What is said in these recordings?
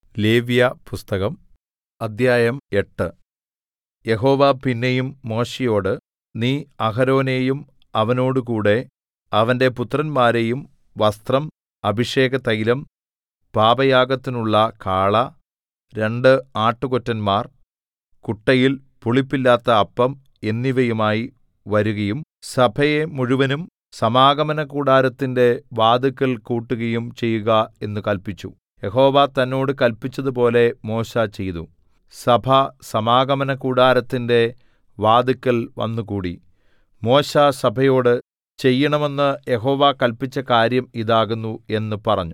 ലേവ്യപുസ്തകം അദ്ധ്യായം 8. യഹോവ പിന്നെയും മോശെയോട്, നീ അഹരോനെയും അവനോടുകൂടെ അവന്റെ പുത്രന്മാരെയും വസ്ത്രം, അഭിഷേകതൈലം, പാപയാഗത്തിനുള്ള കാള, 2 ആട്ടുകൊറ്റന്മാർ, കുട്ടയിൽ പുളിപ്പില്ലാത്ത അപ്പം എന്നിവയുമായി വരുകയും സഭയെ മുഴുവനും സമാഗമനകൂടാരത്തിന്റെ വാതില്ക്കൽ കൂട്ടുകയും ചെയ്യുക എന്ന് കല്പിച്ചു. യഹോവ തന്നോട് കല്പിച്ചതുപോലെ മോശെ ചെയ്തു. സഭ സമാഗമനകൂടാരത്തിന്റെ വാതില്ക്കൽ വന്നുകൂടി. മോശെ സഭയോട്, ചെയ്യണമെന്ന് യഹോവ കല്പിച്ച കാര്യം ഇതാകുന്നു എന്ന് പറഞ്ഞു.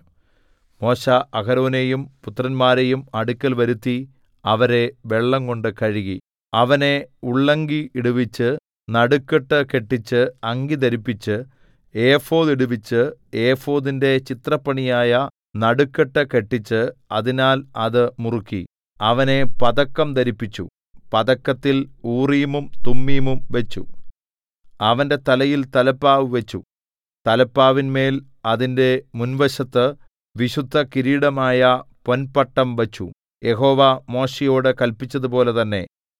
മോശെ അഹരോനെയും പുത്രന്മാരെയും അടുക്കൽ വരുത്തി അവരെ വെള്ളംകൊണ്ട് കഴുകി. അവനെ ഉള്ളങ്കി ഇടുവിച്ച്, നടുക്കെട്ട് കെട്ടിച്ച്, അങ്കി ധരിപ്പിച്ച്, ഏഫോദ് ഇടുവിച്ച്, ഏഫോദിന്റെ ചിത്രപ്പണിയായ നടുക്കെട്ട് കെട്ടിച്ച് അതിനാൽ അത് മുറുക്കി. അവനെ പതക്കം ധരിപ്പിച്ചു. പതക്കത്തിൽ ഊറീമും തുമ്മീമും വെച്ചു. അവന്റെ തലയിൽ തലപ്പാവ് വെച്ചു. തലപ്പാവിന്മേൽ അതിന്റെ മുൻവശത്ത് വിശുദ്ധകിരീടമായ പൊൻപട്ടം വച്ചു. യഹോവ മോശെയോട് കല്പിച്ചതുപോലെ തന്നെ.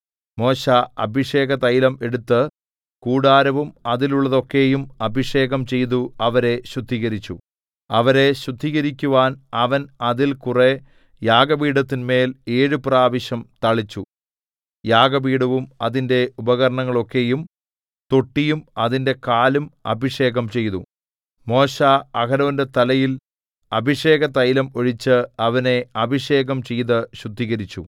മോശെ അഭിഷേകതൈലം എടുത്ത് കൂടാരവും അതിലുള്ളതൊക്കെയും അഭിഷേകം ചെയ്തു അവരെ ശുദ്ധീകരിച്ചു. അവരെ ശുദ്ധീകരിക്കുവാൻ അവൻ അതിൽ കുറെ യാഗപീഠത്തിന്മേൽ 7 പ്രാവശ്യം തളിച്ചു. യാഗപീഠവും അതിന്റെ ഉപകരണങ്ങളൊക്കെയും തൊട്ടിയും അതിന്റെ കാലും അഭിഷേകം ചെയ്തു. മോശെ അഹരോന്റെ തലയിൽ അഭിഷേകതൈലം ഒഴിച്ച് അവനെ അഭിഷേകം ചെയ്ത് ശുദ്ധീകരിച്ചു.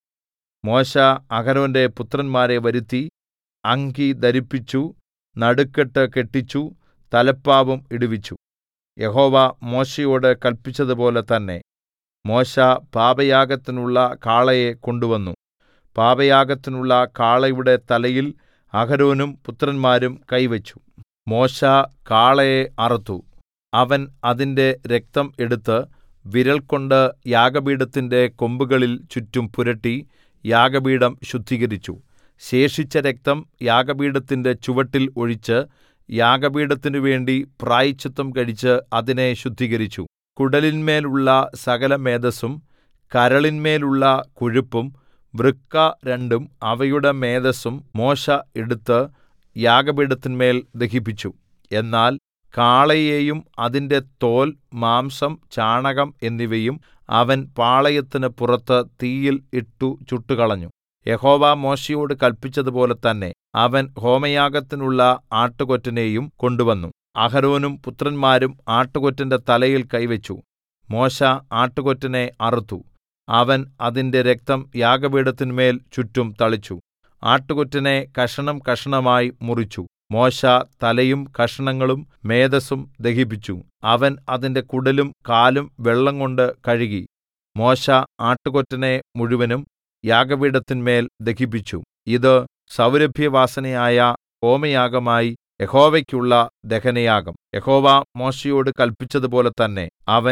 മോശെ അഹരോന്റെ പുത്രന്മാരെ വരുത്തി അങ്കി ധരിപ്പിച്ചു, നടുക്കെട്ട് കെട്ടിച്ചു, തലപ്പാവും ഇടുവിച്ചു. യഹോവ മോശെയോട് കല്പിച്ചതുപോലെ തന്നെ. മോശെ പാപയാഗത്തിനുള്ള കാളയെ കൊണ്ടുവന്നു. പാപയാഗത്തിനുള്ള കാളയുടെ തലയിൽ അഹരോനും പുത്രന്മാരും കൈവച്ചു. മോശെ കാളയെ അറുത്തു. അവൻ അതിന്റെ രക്തം എടുത്ത് വിരൽകൊണ്ട് യാഗപീഠത്തിന്റെ കൊമ്പുകളിൽ ചുറ്റും പുരട്ടി യാഗപീഠം ശുദ്ധീകരിച്ചു. ശേഷിച്ച രക്തം യാഗപീഠത്തിന്റെ ചുവട്ടിൽ ഒഴിച്ച് യാഗപീഠത്തിനു വേണ്ടി പ്രായശ്ചിത്തം കഴിച്ച് അതിനെ ശുദ്ധീകരിച്ചു. കുടലിന്മേലുള്ള സകലമേദസ്സും കരളിന്മേലുള്ള കൊഴുപ്പും വൃക്ക രണ്ടും അവയുടെ മേദസ്സും മോശെ എടുത്ത് യാഗപീഠത്തിന്മേൽ ദഹിപ്പിച്ചു. എന്നാൽ കാളയെയും അതിന്റെ തോൽ, മാംസം, ചാണകം എന്നിവയും അവൻ പാളയത്തിന് പുറത്ത് തീയിൽ ഇട്ടു ചുട്ടുകളഞ്ഞു. യഹോവ മോശെയോട് കല്പിച്ചതുപോലെ തന്നെ അവൻ ഹോമയാഗത്തിനുള്ള ആട്ടുകൊറ്റനെയും കൊണ്ടുവന്നു. അഹരോനും പുത്രന്മാരും ആട്ടുകൊറ്റന്റെ തലയിൽ കൈവച്ചു. മോശെ ആട്ടുകൊറ്റനെ അറുത്തു. അവൻ അതിന്റെ രക്തം യാഗപീഠത്തിന്മേൽ ചുറ്റും തളിച്ചു. ആട്ടുകൊറ്റനെ കഷണം കഷണമായി മുറിച്ചു. മോശെ തലയും കഷണങ്ങളും മേദസ്സും ദഹിപ്പിച്ചു. അവൻ അതിന്റെ കുടലും കാലും വെള്ളംകൊണ്ട് കഴുകി. മോശെ ആട്ടുകൊറ്റനെ മുഴുവനും യാഗപീഠത്തിന്മേൽ ദഹിപ്പിച്ചു. ഇത് സൗരഭ്യവാസനയായ ഹോമയാഗമായി യഹോവയ്ക്കുള്ള ദഹനയാഗം. യഹോവ മോശെയോട് കല്പിച്ചതുപോലെ തന്നെ അവൻ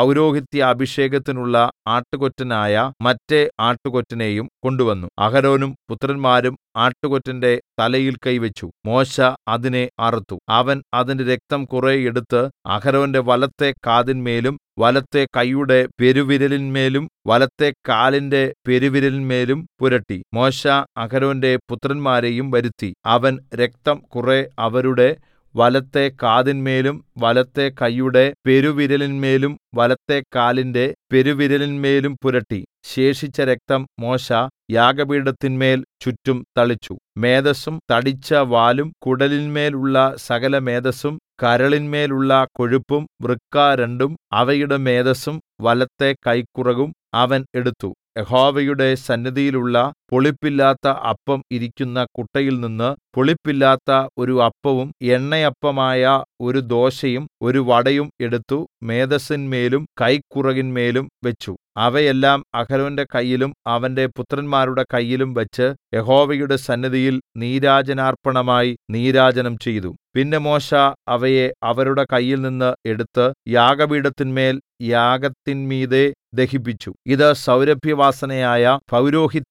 പൗരോഹിത്യാഭിഷേകത്തിനുള്ള ആട്ടുകൊറ്റനായ മറ്റെ ആട്ടുകൊറ്റനെയും കൊണ്ടുവന്നു. അഹരോനും പുത്രന്മാരും ആട്ടുകൊറ്റന്റെ തലയിൽ കൈവച്ചു. മോശെ അതിനെ അറുത്തു. അവൻ അതിന്റെ രക്തം കുറെ എടുത്ത് അഹരോന്റെ വലത്തെ കാതിന്മേലും വലത്തെ കൈയുടെ പെരുവിരലിന്മേലും വലത്തെ കാലിന്റെ പെരുവിരലിന്മേലും പുരട്ടി. മോശെ അഹരോന്റെ പുത്രന്മാരെയും വരുത്തി. അവൻ രക്തം കുറെ അവരുടെ വലത്തെ കാതിന്മേലും വലത്തെ കൈയുടെ പെരുവിരലിന്മേലും വലത്തെ കാലിന്റെ പെരുവിരലിന്മേലും പുരട്ടി. ശേഷിച്ച രക്തം മോശെ യാഗപീഠത്തിന്മേൽ ചുറ്റും തളിച്ചു. മേദസ്സും തടിച്ച വാലും കുടലിന്മേലുള്ള സകലമേദസ്സും കരളിന്മേലുള്ള കൊഴുപ്പും വൃക്ക രണ്ടും അവയുടെ മേദസ്സും വലത്തെ കൈക്കുറകും അവൻ എടുത്തു. യഹോവയുടെ സന്നിധിയിലുള്ള പുളിപ്പില്ലാത്ത അപ്പം ഇരിക്കുന്ന കുട്ടയിൽനിന്ന് പുളിപ്പില്ലാത്ത ഒരു അപ്പവും എണ്ണയപ്പമായ ഒരു ദോശയും ഒരു വടയും എടുത്തു മേദസ്സിന്മേലും കൈക്കുറകിന്മേലും വെച്ചു. അവയെല്ലാം അഹരോന്റെ കയ്യിലും അവന്റെ പുത്രന്മാരുടെ കയ്യിലും വെച്ച് യഹോവയുടെ സന്നിധിയിൽ നീരാജനാർപ്പണമായി നീരാജനം ചെയ്തു. പിന്നെ മോശെ അവയെ അവരുടെ കയ്യിൽനിന്ന് എടുത്ത് യാഗപീഠത്തിന്മേൽ യാഗത്തിന്മീതെ ദഹിപ്പിച്ചു. ഇത് സൗരഭ്യവാസനയായ പൗരോഹിത്യാഭിഷേകം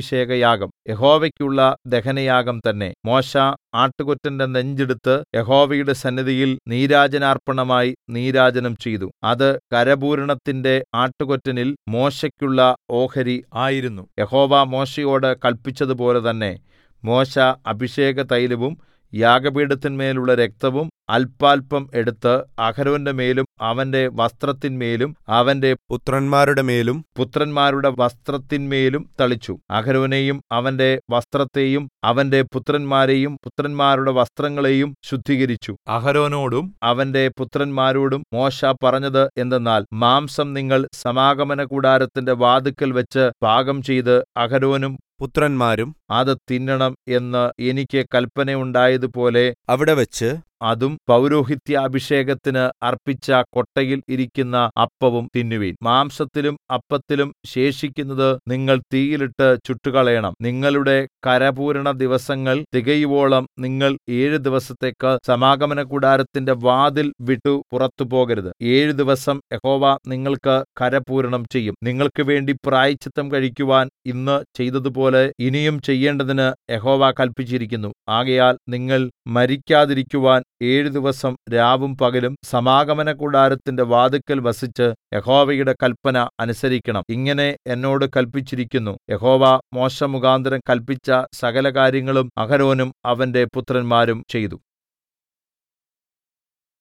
പാപപരിഹാരാഭിഷേകയാഗം യഹോവയ്ക്കുള്ള ദഹനയാഗം തന്നെ. മോശെ ആട്ടുകൊറ്റന്റെ നെഞ്ചെടുത്ത് യഹോവയുടെ സന്നിധിയിൽ നീരാജനാർപ്പണമായി നീരാജനം ചെയ്തു. അത് കരപൂരണത്തിന്റെ ആട്ടുകൊറ്റനിൽ മോശെക്കുള്ള ഓഹരി ആയിരുന്നു. യഹോവ മോശെയോട് കല്പിച്ചതുപോലെ തന്നെ മോശെ അഭിഷേകതൈലവും യാഗപീഠത്തിന്മേലുള്ള രക്തവും അല്പാല്പം എടുത്ത് അഹരോന്റെ മേലും അവന്റെ വസ്ത്രത്തിന്മേലും അവന്റെ പുത്രന്മാരുടെ വസ്ത്രത്തിന്മേലും തളിച്ചു. അഹരോനെയും അവന്റെ വസ്ത്രത്തെയും അവന്റെ പുത്രന്മാരെയും പുത്രന്മാരുടെ വസ്ത്രങ്ങളെയും ശുദ്ധീകരിച്ചു. അഹരോനോടും അവന്റെ പുത്രന്മാരോടും മോശെ പറഞ്ഞത് എന്തെന്നാൽ, മാംസം നിങ്ങൾ സമാഗമനകൂടാരത്തിന്റെ വാതിൽക്കൽ വെച്ച് പാകം ചെയ്ത് അഹരോനും പുത്രന്മാരും അത് തിന്നണം എന്ന് എനിക്ക് കല്പനയുണ്ടായതുപോലെ അവിടെവച്ച് അതും പൗരോഹിത്യാഭിഷേകത്തിന് അർപ്പിച്ച കൊട്ടയിൽ ഇരിക്കുന്ന അപ്പവും തിന്നുവിൻ. മാംസത്തിലും അപ്പത്തിലും ശേഷിക്കുന്നത് നിങ്ങൾ തീയിലിട്ട് ചുട്ടുകളയണം. നിങ്ങളുടെ കരപൂരണ ദിവസങ്ങൾ തികയുവോളം നിങ്ങൾ 7 ദിവസത്തേക്ക് സമാഗമനകൂടാരത്തിന്റെ വാതിൽ വിട്ടു പുറത്തു പോകരുത്. 7 ദിവസം യഹോവ നിങ്ങൾക്ക് കരപൂരണം ചെയ്യും. നിങ്ങൾക്ക് വേണ്ടി പ്രായശ്ചിത്തം കഴിക്കുവാൻ ഇന്ന് ചെയ്തതുപോലെ ഇനിയും ചെയ്യേണ്ടതിന് യഹോവ കല്പിച്ചിരിക്കുന്നു. ആകയാൽ നിങ്ങൾ മരിക്കാതിരിക്കുവാൻ 7 ദിവസം രാവും പകലും സമാഗമനകൂടാരത്തിന്റെ വാതിൽക്കൽ വസിച്ച് യഹോവയുടെ കല്പന അനുസരിക്കണം. ഇങ്ങനെ എന്നോട് കല്പിച്ചിരിക്കുന്നു. യഹോവ മോശെ മുഖാന്തരം കല്പിച്ച സകലകാര്യങ്ങളും അഹരോനും അവന്റെ പുത്രന്മാരും ചെയ്തു.